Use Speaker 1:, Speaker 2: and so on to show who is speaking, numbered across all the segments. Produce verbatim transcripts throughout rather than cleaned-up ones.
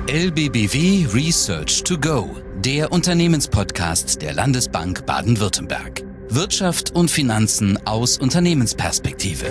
Speaker 1: L B B W Research to Go, der Unternehmenspodcast der Landesbank Baden-Württemberg. Wirtschaft und Finanzen aus Unternehmensperspektive.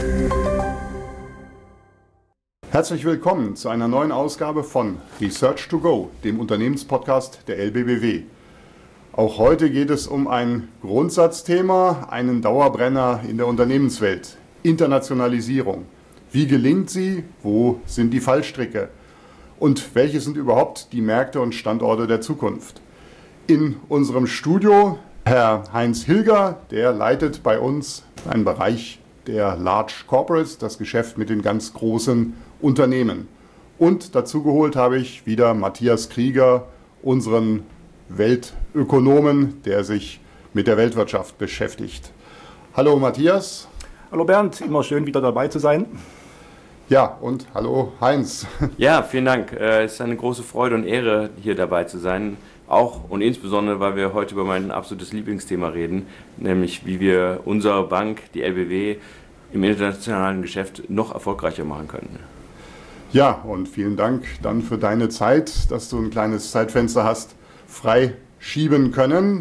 Speaker 2: Herzlich willkommen zu einer neuen Ausgabe von Research to Go, dem Unternehmenspodcast der L B B W. Auch heute geht es um ein Grundsatzthema, einen Dauerbrenner in der Unternehmenswelt: Internationalisierung. Wie gelingt sie? Wo sind die Fallstricke? Und welche sind überhaupt die Märkte und Standorte der Zukunft? In unserem Studio Herr Heinz Hilger, der leitet bei uns einen Bereich der Large Corporates, das Geschäft mit den ganz großen Unternehmen. Und dazu geholt habe ich wieder Matthias Krieger, unseren Weltökonomen, der sich mit der Weltwirtschaft beschäftigt. Hallo Matthias.
Speaker 3: Hallo Bernd, immer schön wieder dabei zu sein.
Speaker 2: Ja, und hallo Heinz.
Speaker 4: Ja, vielen Dank. Es ist eine große Freude und Ehre, hier dabei zu sein. Auch und insbesondere, weil wir heute über mein absolutes Lieblingsthema reden, nämlich wie wir unsere Bank, die L B W, im internationalen Geschäft noch erfolgreicher machen können.
Speaker 2: Ja, und vielen Dank dann für deine Zeit, dass du ein kleines Zeitfenster hast frei schieben können.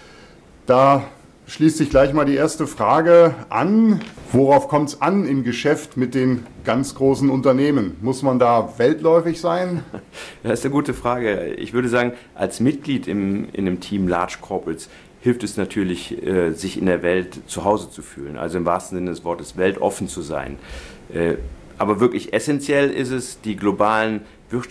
Speaker 2: Da schließt sich gleich mal die erste Frage an. Worauf kommt es an im Geschäft mit den ganz großen Unternehmen? Muss man da weltläufig sein?
Speaker 4: Das ist eine gute Frage. Ich würde sagen, als Mitglied im, in dem Team Large Corporates hilft es natürlich, äh, sich in der Welt zu Hause zu fühlen. Also im wahrsten Sinne des Wortes weltoffen zu sein. Äh, aber wirklich essentiell ist es, die globalen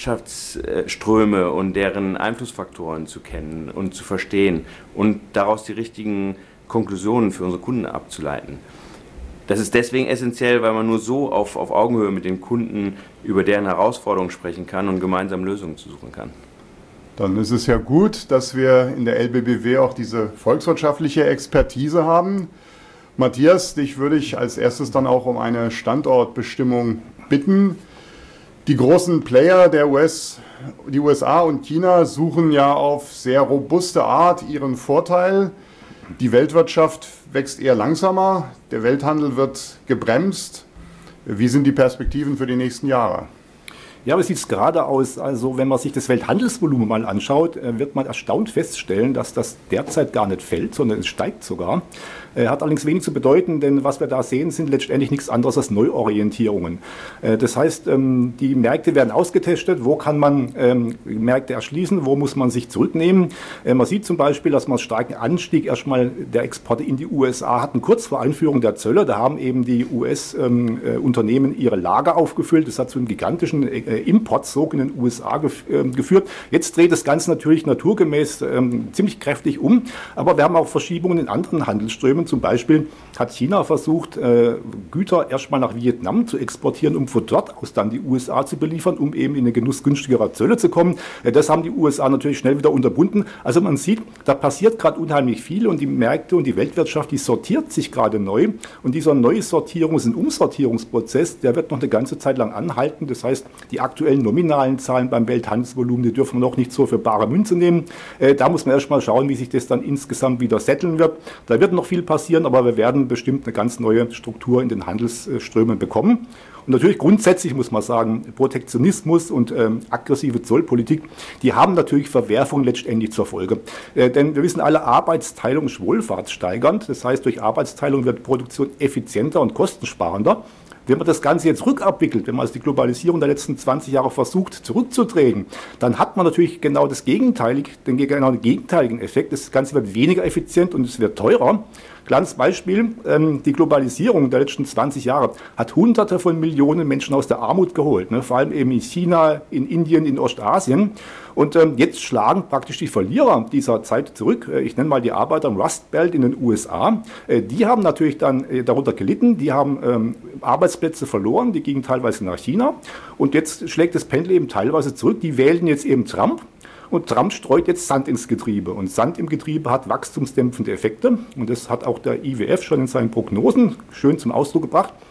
Speaker 4: Wirtschaftsströme und deren Einflussfaktoren zu kennen und zu verstehen und daraus die richtigen Konklusionen für unsere Kunden abzuleiten. Das ist deswegen essentiell, weil man nur so auf, auf Augenhöhe mit den Kunden über deren Herausforderungen sprechen kann und gemeinsam Lösungen zu suchen kann.
Speaker 2: Dann ist es ja gut, dass wir in der L B B W auch diese volkswirtschaftliche Expertise haben. Matthias, dich würde ich als erstes dann auch um eine Standortbestimmung bitten. Die großen Player der U S, die U S A und China suchen ja auf sehr robuste Art ihren Vorteil. Die Weltwirtschaft wächst eher langsamer, der Welthandel wird gebremst. Wie sind die Perspektiven für die nächsten Jahre?
Speaker 3: Ja, aber es sieht gerade aus, also wenn man sich das Welthandelsvolumen mal anschaut, wird man erstaunt feststellen, dass das derzeit gar nicht fällt, sondern es steigt sogar. Hat allerdings wenig zu bedeuten, denn was wir da sehen, sind letztendlich nichts anderes als Neuorientierungen. Das heißt, die Märkte werden ausgetestet, wo kann man Märkte erschließen, wo muss man sich zurücknehmen. Man sieht zum Beispiel, dass man einen starken Anstieg erstmal der Exporte in die U S A hatten, kurz vor Einführung der Zölle. Da haben eben die U S-Unternehmen ihre Lager aufgefüllt. Das hat zu einem gigantischen Importsog in den U S A geführt. Jetzt dreht das Ganze natürlich naturgemäß ziemlich kräftig um, aber wir haben auch Verschiebungen in anderen Handelsströmen. Zum Beispiel hat China versucht, Güter erstmal nach Vietnam zu exportieren, um von dort aus dann die U S A zu beliefern, um eben in den Genuss günstigerer Zölle zu kommen. Das haben die U S A natürlich schnell wieder unterbunden. Also man sieht, da passiert gerade unheimlich viel und die Märkte und die Weltwirtschaft, die sortiert sich gerade neu. Und dieser Neusortierungs- und Umsortierungsprozess, der wird noch eine ganze Zeit lang anhalten. Das heißt, die aktuellen nominalen Zahlen beim Welthandelsvolumen, die dürfen wir noch nicht so für bare Münze nehmen. Da muss man erstmal schauen, wie sich das dann insgesamt wieder setteln wird. Da wird noch viel passieren, aber wir werden bestimmt eine ganz neue Struktur in den Handelsströmen bekommen. Und natürlich grundsätzlich muss man sagen, Protektionismus und ähm, aggressive Zollpolitik, die haben natürlich Verwerfungen letztendlich zur Folge. Äh, denn wir wissen alle, Arbeitsteilung ist wohlfahrtssteigernd. Das heißt, durch Arbeitsteilung wird Produktion effizienter und kostensparender. Wenn man das Ganze jetzt rückabwickelt, wenn man also die Globalisierung der letzten zwanzig Jahre versucht zurückzudrehen, dann hat man natürlich genau das Gegenteilige, den genau den gegenteiligen Effekt. Das Ganze wird weniger effizient und es wird teurer. Kleines Beispiel, ähm, die Globalisierung der letzten zwanzig Jahre hat Hunderte von Millionen Menschen aus der Armut geholt, ne? Vor allem eben in China, in Indien, in Ostasien. Und ähm, jetzt schlagen praktisch die Verlierer dieser Zeit zurück. Äh, ich nenne mal die Arbeiter im Rust Belt in den U S A. Äh, die haben natürlich dann äh, darunter gelitten, die haben ähm, Arbeitsplätze verloren, die gingen teilweise nach China. Und jetzt schlägt das Pendel eben teilweise zurück. Die wählen jetzt eben Trump. Und Trump streut jetzt Sand ins Getriebe. Und Sand im Getriebe hat wachstumsdämpfende Effekte. Und das hat auch der I W F schon in seinen Prognosen schön zum Ausdruck gebracht.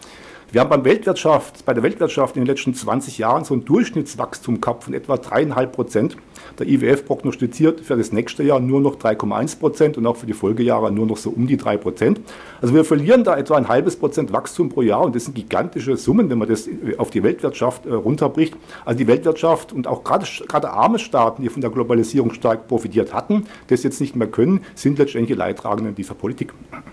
Speaker 3: Wir haben beim Weltwirtschaft, bei der Weltwirtschaft in den letzten zwanzig Jahren so ein Durchschnittswachstum gehabt von etwa drei Komma fünf Prozent. Der I W F prognostiziert für das nächste Jahr nur noch drei Komma eins Prozent und auch für die Folgejahre nur noch so um die drei Prozent. Also wir verlieren da etwa ein halbes Prozent Wachstum pro Jahr und das sind gigantische Summen, wenn man das auf die Weltwirtschaft äh, runterbricht. Also die Weltwirtschaft und auch gerade, gerade arme Staaten, die von der Globalisierung stark profitiert hatten, das jetzt nicht mehr können, sind letztendlich die Leidtragenden dieser Politik.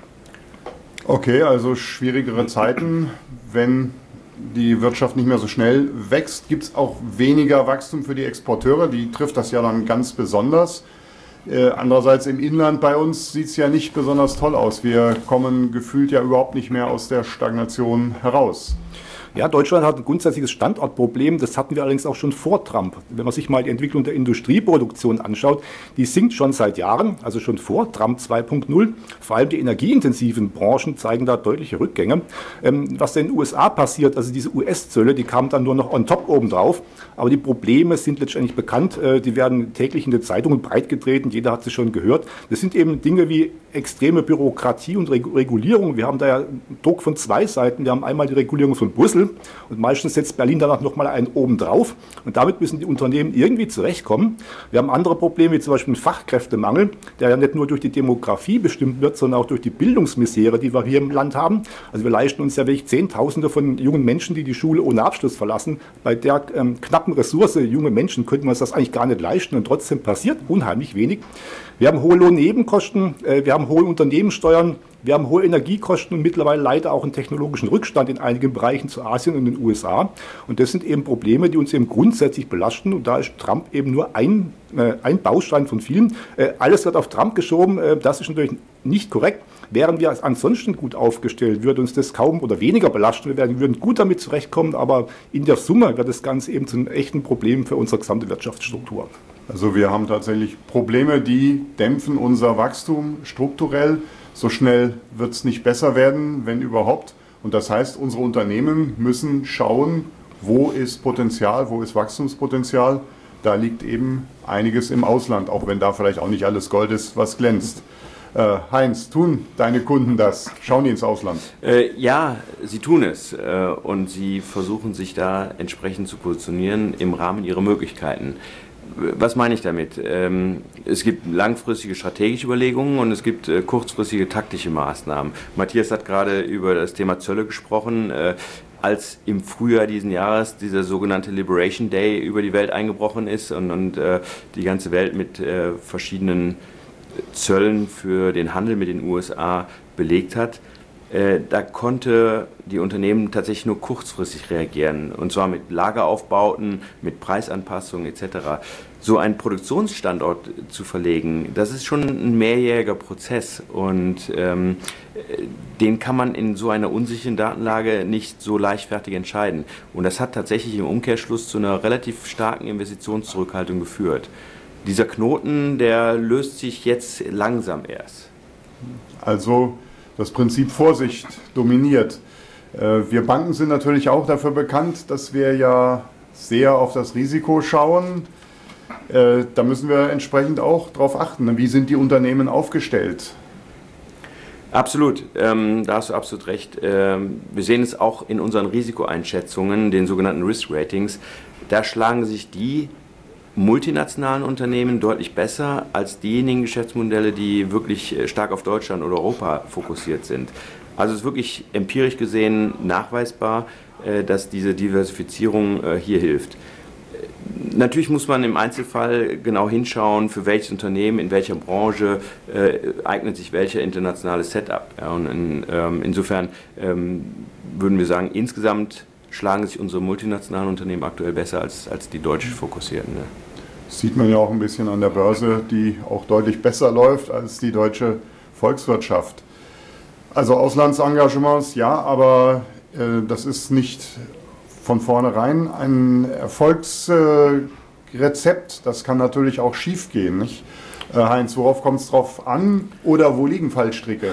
Speaker 2: Okay, also schwierigere Zeiten, wenn die Wirtschaft nicht mehr so schnell wächst, gibt es auch weniger Wachstum für die Exporteure, die trifft das ja dann ganz besonders. Äh, andererseits im Inland bei uns sieht es ja nicht besonders toll aus. Wir kommen gefühlt ja überhaupt nicht mehr aus der Stagnation heraus.
Speaker 3: Ja, Deutschland hat ein grundsätzliches Standortproblem, das hatten wir allerdings auch schon vor Trump. Wenn man sich mal die Entwicklung der Industrieproduktion anschaut, die sinkt schon seit Jahren, also schon vor Trump zwei Punkt null. Vor allem die energieintensiven Branchen zeigen da deutliche Rückgänge. Ähm, was in den U S A passiert, also diese U S-Zölle, die kamen dann nur noch on top obendrauf. Aber die Probleme sind letztendlich bekannt, äh, die werden täglich in den Zeitungen breitgetreten, jeder hat sie schon gehört. Das sind eben Dinge wie extreme Bürokratie und Regulierung. Wir haben da ja Druck von zwei Seiten. Wir haben einmal die Regulierung von Brüssel und meistens setzt Berlin danach nochmal einen oben drauf. Und damit müssen die Unternehmen irgendwie zurechtkommen. Wir haben andere Probleme, wie zum Beispiel den Fachkräftemangel, der ja nicht nur durch die Demografie bestimmt wird, sondern auch durch die Bildungsmisere, die wir hier im Land haben. Also wir leisten uns ja wirklich Zehntausende von jungen Menschen, die die Schule ohne Abschluss verlassen. Bei der ähm, knappen Ressource junge Menschen könnten wir uns das eigentlich gar nicht leisten und trotzdem passiert unheimlich wenig. Wir haben hohe Lohnnebenkosten, äh, wir haben hohe Unternehmenssteuern, wir haben hohe Energiekosten und mittlerweile leider auch einen technologischen Rückstand in einigen Bereichen zu Asien und den U S A. Und das sind eben Probleme, die uns eben grundsätzlich belasten. Und da ist Trump eben nur ein, äh, ein Baustein von vielen. Äh, alles wird auf Trump geschoben. Äh, das ist natürlich nicht korrekt. Wären wir ansonsten gut aufgestellt, würde uns das kaum oder weniger belasten. Wir würden gut damit zurechtkommen, aber in der Summe wird das Ganze eben zu einem echten Problem für unsere gesamte Wirtschaftsstruktur.
Speaker 2: Also wir haben tatsächlich Probleme, die dämpfen unser Wachstum strukturell. So schnell wird es nicht besser werden, wenn überhaupt. Und das heißt, unsere Unternehmen müssen schauen, wo ist Potenzial, wo ist Wachstumspotenzial. Da liegt eben einiges im Ausland, auch wenn da vielleicht auch nicht alles Gold ist, was glänzt. Äh, Heinz, tun deine Kunden das? Schauen die ins Ausland?
Speaker 4: Äh, ja, sie tun es äh, und sie versuchen sich da entsprechend zu positionieren im Rahmen ihrer Möglichkeiten. Was meine ich damit? Ähm, es gibt langfristige strategische Überlegungen und es gibt äh, kurzfristige taktische Maßnahmen. Matthias hat gerade über das Thema Zölle gesprochen. Äh, als im Frühjahr diesen Jahres dieser sogenannte Liberation Day über die Welt eingebrochen ist und, und äh, die ganze Welt mit äh, verschiedenen Zöllen für den Handel mit den U S A belegt hat, äh, da konnte die Unternehmen tatsächlich nur kurzfristig reagieren, und zwar mit Lageraufbauten, mit Preisanpassungen et cetera. So einen Produktionsstandort zu verlegen, das ist schon ein mehrjähriger Prozess und ähm, den kann man in so einer unsicheren Datenlage nicht so leichtfertig entscheiden. Und das hat tatsächlich im Umkehrschluss zu einer relativ starken Investitionszurückhaltung geführt. Dieser Knoten, der löst sich jetzt langsam erst.
Speaker 2: Also das Prinzip Vorsicht dominiert. Wir Banken sind natürlich auch dafür bekannt, dass wir ja sehr auf das Risiko schauen. Da müssen wir entsprechend auch darauf achten. Wie sind die Unternehmen aufgestellt?
Speaker 4: Absolut, ähm, da hast du absolut recht. Ähm, wir sehen es auch in unseren Risikoeinschätzungen, den sogenannten Risk Ratings. Da schlagen sich die multinationalen Unternehmen deutlich besser als diejenigen Geschäftsmodelle, die wirklich stark auf Deutschland oder Europa fokussiert sind. Also es ist wirklich empirisch gesehen nachweisbar, dass diese Diversifizierung hier hilft. Natürlich muss man im Einzelfall genau hinschauen, für welches Unternehmen, in welcher Branche äh, eignet sich welcher internationale Setup. Ja, und in, ähm, insofern ähm, würden wir sagen, insgesamt schlagen sich unsere multinationalen Unternehmen aktuell besser als, als die deutsch fokussierten. Ne?
Speaker 2: Sieht man ja auch ein bisschen an der Börse, die auch deutlich besser läuft als die deutsche Volkswirtschaft. Also Auslandsengagements, ja, aber äh, das ist nicht von vornherein ein Erfolgsrezept. Das kann natürlich auch schief gehen, nicht? Äh, Heinz, worauf kommt es drauf an oder wo liegen Fallstricke?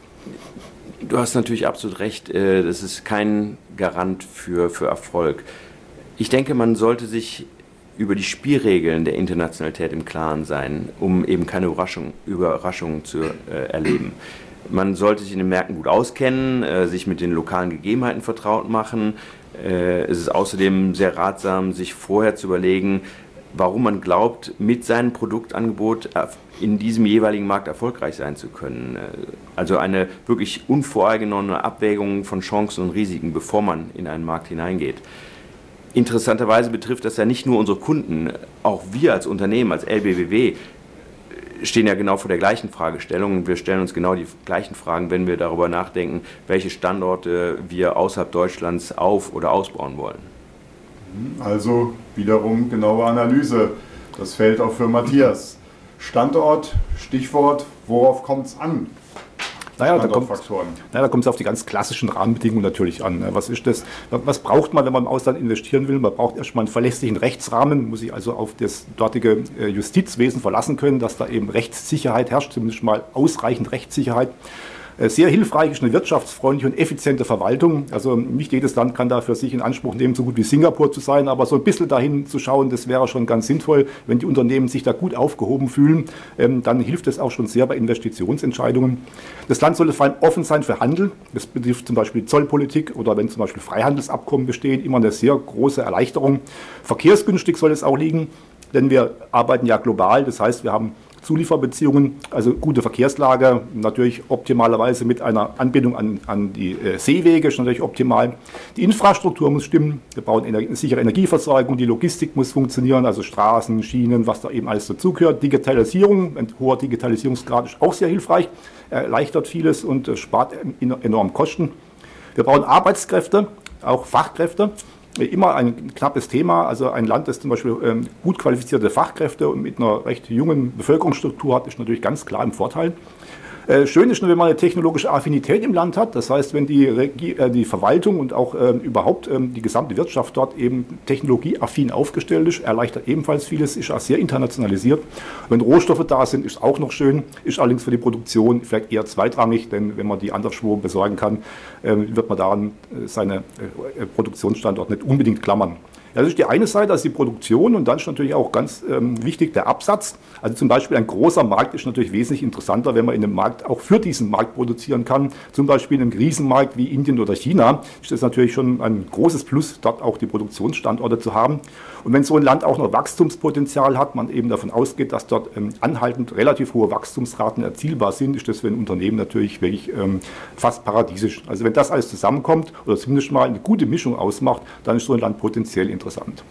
Speaker 4: Du hast natürlich absolut recht, äh, das ist kein Garant für, für Erfolg. Ich denke, man sollte sich über die Spielregeln der Internationalität im Klaren sein, um eben keine Überraschung, Überraschungen zu äh, erleben. Man sollte sich in den Märkten gut auskennen, äh, sich mit den lokalen Gegebenheiten vertraut machen. Äh, es ist außerdem sehr ratsam, sich vorher zu überlegen, warum man glaubt, mit seinem Produktangebot in diesem jeweiligen Markt erfolgreich sein zu können. Also eine wirklich unvoreingenommene Abwägung von Chancen und Risiken, bevor man in einen Markt hineingeht. Interessanterweise betrifft das ja nicht nur unsere Kunden, auch wir als Unternehmen, als L B B W, stehen ja genau vor der gleichen Fragestellung und wir stellen uns genau die gleichen Fragen, wenn wir darüber nachdenken, welche Standorte wir außerhalb Deutschlands auf- oder ausbauen wollen.
Speaker 2: Also wiederum genaue Analyse. Das fällt auch für Matthias. Standort, Stichwort, worauf kommt es an?
Speaker 3: Naja, da kommt naja, da es auf die ganz klassischen Rahmenbedingungen natürlich an. Was ist das? Was braucht man, wenn man im Ausland investieren will? Man braucht erstmal einen verlässlichen Rechtsrahmen, muss sich also auf das dortige Justizwesen verlassen können, dass da eben Rechtssicherheit herrscht, zumindest mal ausreichend Rechtssicherheit. Sehr hilfreich ist eine wirtschaftsfreundliche und effiziente Verwaltung. Also nicht jedes Land kann da für sich in Anspruch nehmen, so gut wie Singapur zu sein, aber so ein bisschen dahin zu schauen, das wäre schon ganz sinnvoll. Wenn die Unternehmen sich da gut aufgehoben fühlen, dann hilft das auch schon sehr bei Investitionsentscheidungen. Das Land sollte vor allem offen sein für Handel. Das betrifft zum Beispiel Zollpolitik oder wenn zum Beispiel Freihandelsabkommen bestehen, immer eine sehr große Erleichterung. Verkehrsgünstig soll es auch liegen, denn wir arbeiten ja global. Das heißt, wir haben Zulieferbeziehungen, also gute Verkehrslage, natürlich optimalerweise mit einer Anbindung an, an die äh, Seewege, ist natürlich optimal. Die Infrastruktur muss stimmen, wir brauchen eine sichere Energieversorgung, die Logistik muss funktionieren, also Straßen, Schienen, was da eben alles dazugehört. Digitalisierung, ein hoher Digitalisierungsgrad ist auch sehr hilfreich, erleichtert vieles und äh, spart enorm Kosten. Wir brauchen Arbeitskräfte, auch Fachkräfte. Immer ein knappes Thema, also ein Land, das zum Beispiel ähm, gut qualifizierte Fachkräfte und mit einer recht jungen Bevölkerungsstruktur hat, ist natürlich ganz klar im Vorteil. Äh, schön ist nur, wenn man eine technologische Affinität im Land hat, das heißt, wenn die, Regie, äh, die Verwaltung und auch äh, überhaupt äh, die gesamte Wirtschaft dort eben technologieaffin aufgestellt ist, erleichtert ebenfalls vieles, ist auch sehr internationalisiert. Wenn Rohstoffe da sind, ist auch noch schön, ist allerdings für die Produktion vielleicht eher zweitrangig, denn wenn man die anderswo besorgen kann, äh, wird man daran äh, seine äh, Produktionsstandort nicht unbedingt klammern. Das ist die eine Seite, also die Produktion, und dann ist natürlich auch ganz ähm, wichtig der Absatz. Also zum Beispiel ein großer Markt ist natürlich wesentlich interessanter, wenn man in einem Markt auch für diesen Markt produzieren kann. Zum Beispiel in einem Riesenmarkt wie Indien oder China ist das natürlich schon ein großes Plus, dort auch die Produktionsstandorte zu haben. Und wenn so ein Land auch noch Wachstumspotenzial hat, man eben davon ausgeht, dass dort ähm, anhaltend relativ hohe Wachstumsraten erzielbar sind, ist das für ein Unternehmen natürlich wirklich ähm, fast paradiesisch. Also wenn das alles zusammenkommt oder zumindest mal eine gute Mischung ausmacht, dann ist so ein Land potenziell interessant.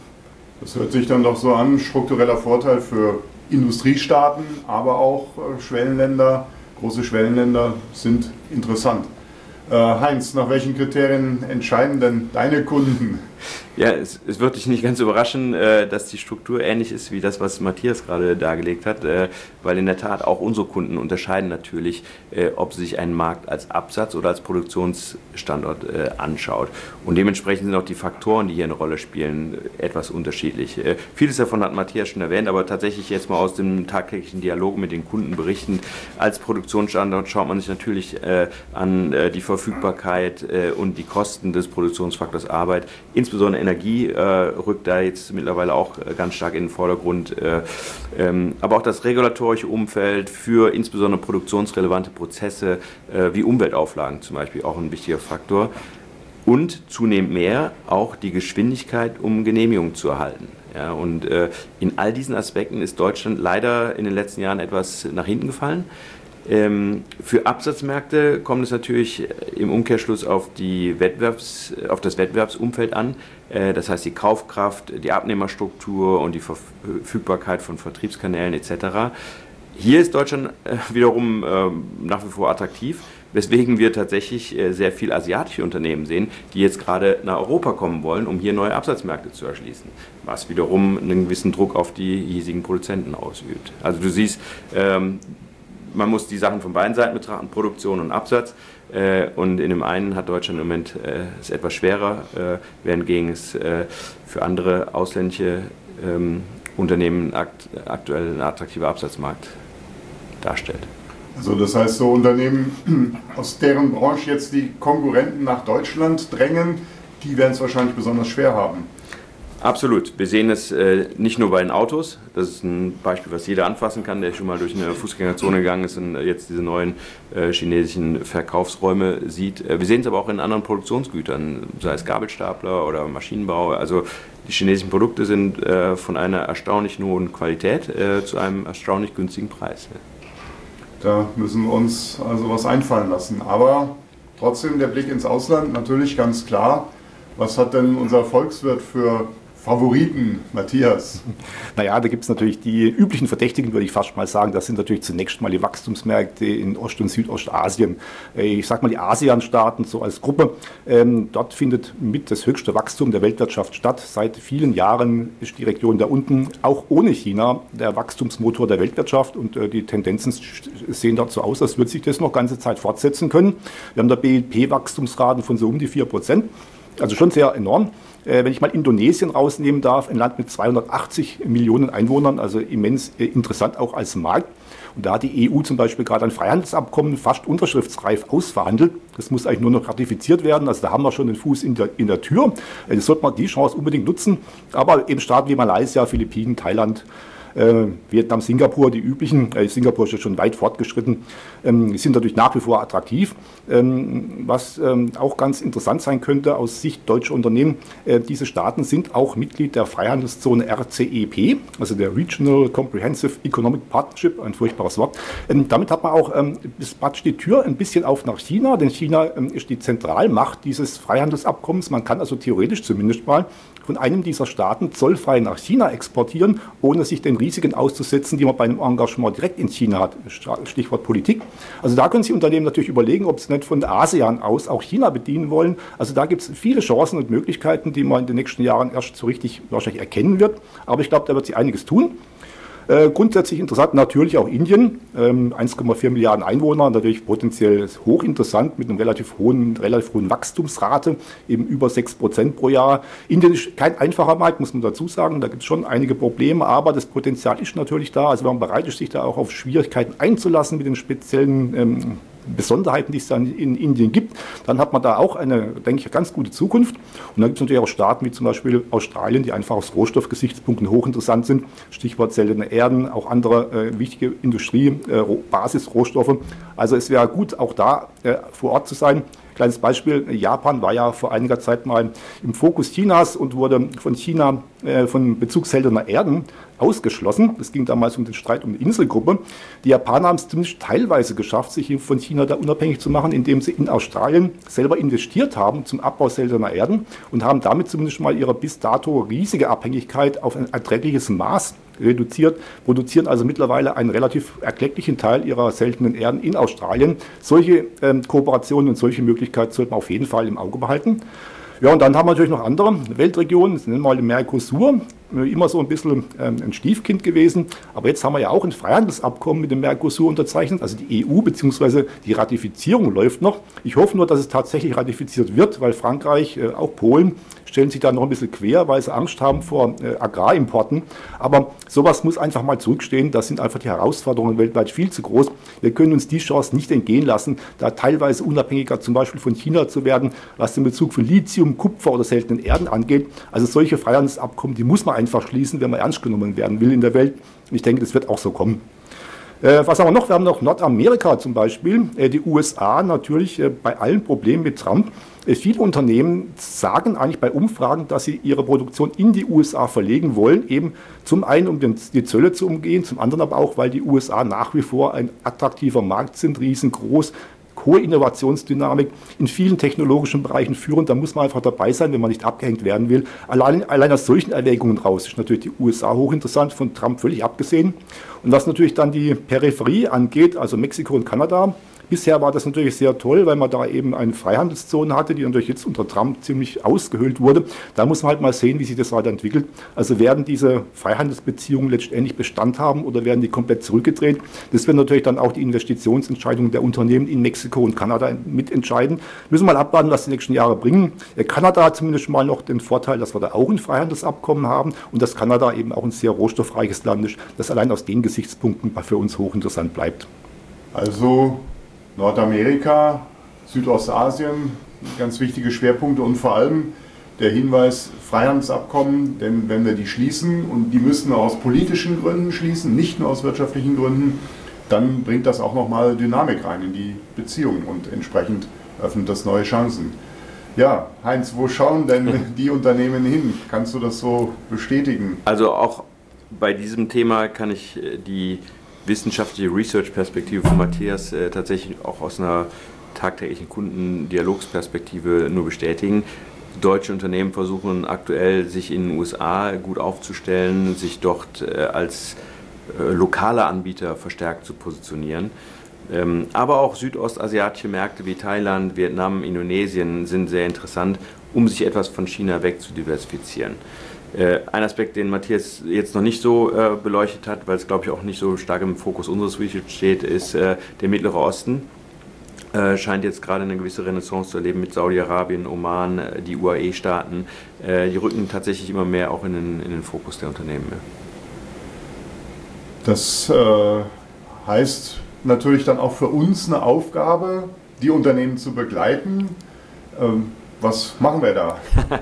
Speaker 2: Das hört sich dann doch so an, struktureller Vorteil für Industriestaaten, aber auch äh, Schwellenländer, große Schwellenländer sind interessant. Äh, Heinz, nach welchen Kriterien entscheiden denn deine Kunden?
Speaker 4: Ja, es, es wird dich nicht ganz überraschen, äh, dass die Struktur ähnlich ist wie das, was Matthias gerade dargelegt hat, äh, weil in der Tat auch unsere Kunden unterscheiden natürlich, äh, ob sie sich einen Markt als Absatz- oder als Produktionsstandort äh, anschaut. Und dementsprechend sind auch die Faktoren, die hier eine Rolle spielen, etwas unterschiedlich. Äh, vieles davon hat Matthias schon erwähnt, aber tatsächlich jetzt mal aus dem tagtäglichen Dialog mit den Kunden berichten. Als Produktionsstandort schaut man sich natürlich äh, an äh, die Verfügbarkeit äh, und die Kosten des Produktionsfaktors Arbeit. Insbesondere Energie äh, rückt da jetzt mittlerweile auch äh, ganz stark in den Vordergrund. Äh, ähm, aber auch das regulatorische Umfeld für insbesondere produktionsrelevante Prozesse äh, wie Umweltauflagen zum Beispiel auch ein wichtiger Faktor. Und zunehmend mehr auch die Geschwindigkeit, um Genehmigungen zu erhalten. Ja, und äh, in all diesen Aspekten ist Deutschland leider in den letzten Jahren etwas nach hinten gefallen. Ähm, für Absatzmärkte kommt es natürlich im Umkehrschluss auf, die Wettbewerbs, auf das Wettbewerbsumfeld an. Äh, das heißt die Kaufkraft, die Abnehmerstruktur und die Verfügbarkeit von Vertriebskanälen et cetera. Hier ist Deutschland äh, wiederum äh, nach wie vor attraktiv, weswegen wir tatsächlich äh, sehr viel asiatische Unternehmen sehen, die jetzt gerade nach Europa kommen wollen, um hier neue Absatzmärkte zu erschließen, was wiederum einen gewissen Druck auf die hiesigen Produzenten ausübt. Also du siehst, ähm, man muss die Sachen von beiden Seiten betrachten, Produktion und Absatz. Äh, und in dem einen hat Deutschland im Moment äh, es etwas schwerer, äh, währendgegen es äh, für andere ausländische ähm, Unternehmen akt aktuell ein attraktiver Absatzmarkt darstellt.
Speaker 2: Also das heißt, so Unternehmen, aus deren Branche jetzt die Konkurrenten nach Deutschland drängen, die werden es wahrscheinlich besonders schwer haben.
Speaker 4: Absolut. Wir sehen es äh, nicht nur bei den Autos. Das ist ein Beispiel, was jeder anfassen kann, der schon mal durch eine Fußgängerzone gegangen ist und jetzt diese neuen äh, chinesischen Verkaufsräume sieht. Äh, wir sehen es aber auch in anderen Produktionsgütern, sei es Gabelstapler oder Maschinenbau. Also die chinesischen Produkte sind äh, von einer erstaunlich hohen Qualität äh, zu einem erstaunlich günstigen Preis.
Speaker 2: Da müssen wir uns also was einfallen lassen. Aber trotzdem der Blick ins Ausland natürlich ganz klar. Was hat denn unser Volkswirt für Favoriten, Matthias?
Speaker 3: Naja, da gibt es natürlich die üblichen Verdächtigen, würde ich fast mal sagen. Das sind natürlich zunächst mal die Wachstumsmärkte in Ost- und Südostasien. Ich sage mal die ASEAN-Staaten so als Gruppe. Ähm, dort findet mit das höchste Wachstum der Weltwirtschaft statt. Seit vielen Jahren ist die Region da unten, auch ohne China, der Wachstumsmotor der Weltwirtschaft. Und äh, die Tendenzen sehen dort so aus, als würde sich das noch ganze Zeit fortsetzen können. Wir haben da B I P-Wachstumsraten von so um die vier Prozent. Also schon sehr enorm. Wenn ich mal Indonesien rausnehmen darf, ein Land mit zweihundertachtzig Millionen Einwohnern, also immens interessant auch als Markt. Und da hat die E U zum Beispiel gerade ein Freihandelsabkommen fast unterschriftsreif ausverhandelt. Das muss eigentlich nur noch ratifiziert werden. Also da haben wir schon den Fuß in der, in der Tür. Das sollte man die Chance unbedingt nutzen. Aber eben Staaten wie Malaysia, Philippinen, Thailand, Äh, Vietnam, Singapur, die üblichen, äh, Singapur ist ja schon weit fortgeschritten, ähm, sind dadurch nach wie vor attraktiv. Ähm, was ähm, auch ganz interessant sein könnte aus Sicht deutscher Unternehmen, äh, diese Staaten sind auch Mitglied der Freihandelszone R C E P, also der Regional Comprehensive Economic Partnership, ein furchtbares Wort. Ähm, damit hat man auch ähm, praktisch die Tür ein bisschen auf nach China, denn China ähm, ist die Zentralmacht dieses Freihandelsabkommens. Man kann also theoretisch zumindest mal von einem dieser Staaten zollfrei nach China exportieren, ohne sich den Risiken auszusetzen, die man bei einem Engagement direkt in China hat. Stichwort Politik. Also da können sich Unternehmen natürlich überlegen, ob sie nicht von der ASEAN aus auch China bedienen wollen. Also da gibt es viele Chancen und Möglichkeiten, die man in den nächsten Jahren erst so richtig wahrscheinlich erkennen wird. Aber ich glaube, da wird sich einiges tun. Äh, grundsätzlich interessant natürlich auch Indien, ähm, eins Komma vier Milliarden Einwohner, natürlich potenziell hochinteressant mit einer relativ hohen, relativ hohen Wachstumsrate, eben über sechs Prozent pro Jahr. Indien ist kein einfacher Markt, muss man dazu sagen, da gibt es schon einige Probleme, aber das Potenzial ist natürlich da. Also wenn man bereit ist, sich da auch auf Schwierigkeiten einzulassen mit den speziellen ähm, Besonderheiten, die es dann in Indien gibt, dann hat man da auch eine, denke ich, ganz gute Zukunft. Und dann gibt es natürlich auch Staaten wie zum Beispiel Australien, die einfach aus Rohstoffgesichtspunkten hochinteressant sind. Stichwort seltene Erden, auch andere äh, wichtige Industrie, äh, Basisrohstoffe. Also es wäre gut, auch da äh, vor Ort zu sein. Kleines Beispiel, Japan war ja vor einiger Zeit mal im Fokus Chinas und wurde von China, äh, von Bezug seltener Erden ausgeschlossen. Es ging damals um den Streit um die Inselgruppe. Die Japaner haben es zumindest teilweise geschafft, sich von China da unabhängig zu machen, indem sie in Australien selber investiert haben zum Abbau seltener Erden und haben damit zumindest mal ihre bis dato riesige Abhängigkeit auf ein erträgliches Maß reduziert, produzieren also mittlerweile einen relativ erklecklichen Teil ihrer seltenen Erden in Australien. Solche ähm, Kooperationen und solche Möglichkeiten sollte man auf jeden Fall im Auge behalten. Ja, und dann haben wir natürlich noch andere Weltregionen, das nennen wir mal den Mercosur, immer so ein bisschen ähm, ein Stiefkind gewesen, aber jetzt haben wir ja auch ein Freihandelsabkommen mit dem Mercosur unterzeichnet, also die E U bzw. die Ratifizierung läuft noch. Ich hoffe nur, dass es tatsächlich ratifiziert wird, weil Frankreich, äh, auch Polen, stellen sich da noch ein bisschen quer, weil sie Angst haben vor äh, Agrarimporten. Aber sowas muss einfach mal zurückstehen. Da sind einfach die Herausforderungen weltweit viel zu groß. Wir können uns die Chance nicht entgehen lassen, da teilweise unabhängiger zum Beispiel von China zu werden, was den Bezug von Lithium, Kupfer oder seltenen Erden angeht. Also solche Freihandelsabkommen, die muss man einfach schließen, wenn man ernst genommen werden will in der Welt. Ich denke, das wird auch so kommen. Äh, was haben wir noch? Wir haben noch Nordamerika zum Beispiel, äh, die U S A natürlich äh, bei allen Problemen mit Trump. Äh, viele Unternehmen sagen eigentlich bei Umfragen, dass sie ihre Produktion in die U S A verlegen wollen, eben zum einen, um den, die Zölle zu umgehen, zum anderen aber auch, weil die U S A nach wie vor ein attraktiver Markt sind, riesengroß, hohe Innovationsdynamik, in vielen technologischen Bereichen führend. Da muss man einfach dabei sein, wenn man nicht abgehängt werden will. Allein, allein aus solchen Erwägungen raus ist natürlich die U S A hochinteressant, von Trump völlig abgesehen. Und was natürlich dann die Peripherie angeht, also Mexiko und Kanada, bisher war das natürlich sehr toll, weil man da eben eine Freihandelszone hatte, die natürlich jetzt unter Trump ziemlich ausgehöhlt wurde. Da muss man halt mal sehen, wie sich das weiterentwickelt. Also werden diese Freihandelsbeziehungen letztendlich Bestand haben oder werden die komplett zurückgedreht? Das werden natürlich dann auch die Investitionsentscheidungen der Unternehmen in Mexiko und Kanada mitentscheiden. Müssen wir mal abwarten, was die nächsten Jahre bringen. Kanada hat zumindest mal noch den Vorteil, dass wir da auch ein Freihandelsabkommen haben und dass Kanada eben auch ein sehr rohstoffreiches Land ist, das allein aus den Gesichtspunkten für uns hochinteressant bleibt.
Speaker 2: Also Nordamerika, Südostasien, ganz wichtige Schwerpunkte und vor allem der Hinweis, Freihandelsabkommen, denn wenn wir die schließen, und die müssen wir aus politischen Gründen schließen, nicht nur aus wirtschaftlichen Gründen, dann bringt das auch nochmal Dynamik rein in die Beziehungen und entsprechend öffnet das neue Chancen. Ja, Heinz, wo schauen denn die Unternehmen hin? Kannst du das so bestätigen?
Speaker 4: Also auch bei diesem Thema kann ich die wissenschaftliche Research-Perspektive von Matthias äh, tatsächlich auch aus einer tagtäglichen Kundendialogsperspektive nur bestätigen. Deutsche Unternehmen versuchen aktuell, sich in den U S A gut aufzustellen, sich dort äh, als äh, lokale Anbieter verstärkt zu positionieren. Ähm, aber auch südostasiatische Märkte wie Thailand, Vietnam, Indonesien sind sehr interessant, um sich etwas von China weg zu diversifizieren. Äh, ein Aspekt, den Matthias jetzt noch nicht so äh, beleuchtet hat, weil es, glaube ich, auch nicht so stark im Fokus unseres Research steht, ist äh, der Mittlere Osten. Äh, scheint jetzt gerade eine gewisse Renaissance zu erleben mit Saudi-Arabien, Oman, äh, die U A E-Staaten. Äh, die rücken tatsächlich immer mehr auch in den, in den Fokus der Unternehmen.
Speaker 2: Das äh, heißt natürlich dann auch für uns eine Aufgabe, die Unternehmen zu begleiten. Ähm, was machen wir da?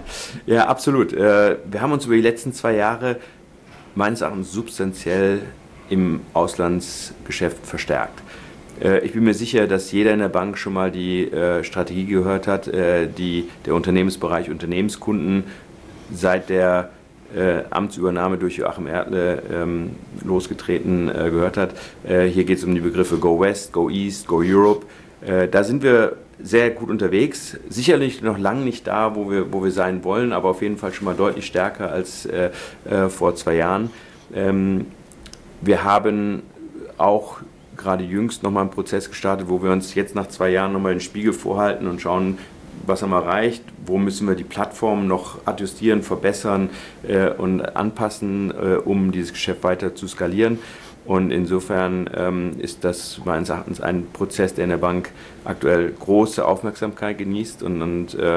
Speaker 4: Ja, absolut. Äh, wir haben uns über die letzten zwei Jahre meines Erachtens substanziell im Auslandsgeschäft verstärkt. Ich bin mir sicher, dass jeder in der Bank schon mal die äh, Strategie gehört hat, äh, die der Unternehmensbereich Unternehmenskunden seit der äh, Amtsübernahme durch Joachim Erdle ähm, losgetreten äh, gehört hat. Äh, hier geht es um die Begriffe Go West, Go East, Go Europe. Äh, da sind wir sehr gut unterwegs. Sicherlich noch lange nicht da, wo wir, wo wir sein wollen, aber auf jeden Fall schon mal deutlich stärker als äh, äh, vor zwei Jahren. Ähm, wir haben auch gerade jüngst nochmal einen Prozess gestartet, wo wir uns jetzt nach zwei Jahren nochmal den Spiegel vorhalten und schauen, was haben wir erreicht, wo müssen wir die Plattform noch adjustieren, verbessern äh, und anpassen, äh, um dieses Geschäft weiter zu skalieren. Und insofern ähm, ist das meines Erachtens ein Prozess, der in der Bank aktuell große Aufmerksamkeit genießt und, und äh,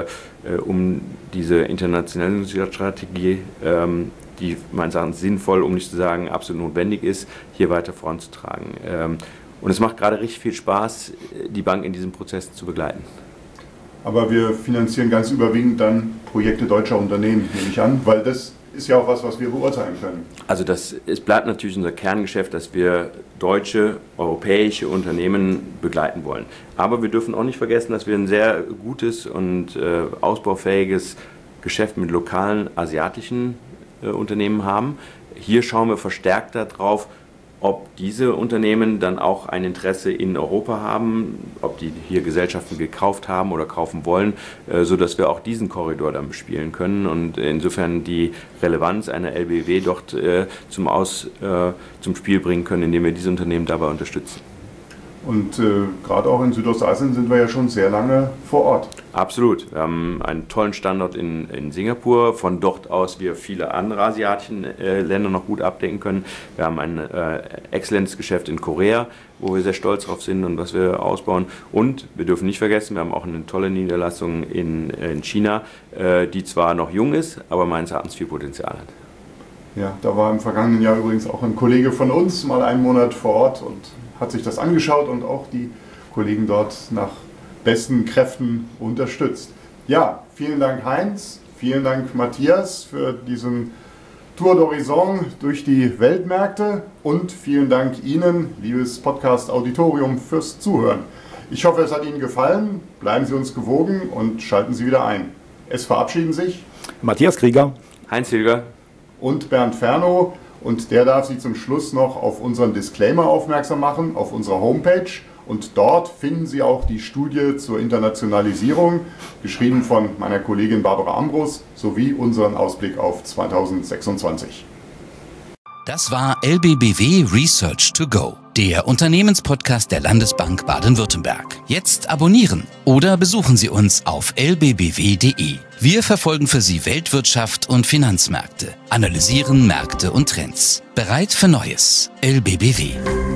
Speaker 4: um diese Internationalisierungsstrategie, ähm, die meines Erachtens sinnvoll, um nicht zu sagen absolut notwendig ist, hier weiter voranzutragen. Und es macht gerade richtig viel Spaß, die Bank in diesem Prozess zu begleiten.
Speaker 2: Aber wir finanzieren ganz überwiegend dann Projekte deutscher Unternehmen, nehme ich an, weil das ist ja auch was, was wir beurteilen können. Also das, es bleibt natürlich unser Kerngeschäft, dass wir deutsche, europäische Unternehmen begleiten wollen. Aber wir dürfen auch nicht vergessen, dass wir ein sehr gutes und äh, ausbaufähiges Geschäft mit lokalen asiatischen äh, Unternehmen haben. Hier schauen wir verstärkt darauf, ob diese Unternehmen dann auch ein Interesse in Europa haben, ob die hier Gesellschaften gekauft haben oder kaufen wollen, sodass wir auch diesen Korridor dann bespielen können und insofern die Relevanz einer L B W dort zum, Aus, zum Spiel bringen können, indem wir diese Unternehmen dabei unterstützen. Und äh, gerade auch in Südostasien sind wir ja schon sehr lange vor Ort. Absolut. Wir haben einen tollen Standort in, in Singapur, von dort aus wir viele andere asiatische äh, Länder noch gut abdecken können. Wir haben ein äh, exzellentes Geschäft in Korea, wo wir sehr stolz drauf sind und was wir ausbauen. Und wir dürfen nicht vergessen, wir haben auch eine tolle Niederlassung in, in China, äh, die zwar noch jung ist, aber meines Erachtens viel Potenzial hat. Ja, da war im vergangenen Jahr übrigens auch ein Kollege von uns mal einen Monat vor Ort und hat sich das angeschaut und auch die Kollegen dort nach besten Kräften unterstützt. Ja, vielen Dank Heinz, vielen Dank Matthias für diesen Tour d'Horizon durch die Weltmärkte und vielen Dank Ihnen, liebes Podcast-Auditorium, fürs Zuhören. Ich hoffe, es hat Ihnen gefallen. Bleiben Sie uns gewogen und schalten Sie wieder ein. Es verabschieden sich
Speaker 3: Matthias Krieger,
Speaker 4: Heinz Hilger
Speaker 2: und Bernd Fernow. Und der darf Sie zum Schluss noch auf unseren Disclaimer aufmerksam machen, auf unserer Homepage. Und dort finden Sie auch die Studie zur Internationalisierung, geschrieben von meiner Kollegin Barbara Ambrus, sowie unseren Ausblick auf zweitausendsechsundzwanzig.
Speaker 1: Das war L B B W Research to Go, der Unternehmenspodcast der Landesbank Baden-Württemberg. Jetzt abonnieren oder besuchen Sie uns auf l b b w punkt d e. Wir verfolgen für Sie Weltwirtschaft und Finanzmärkte, analysieren Märkte und Trends. Bereit für Neues. L B B W.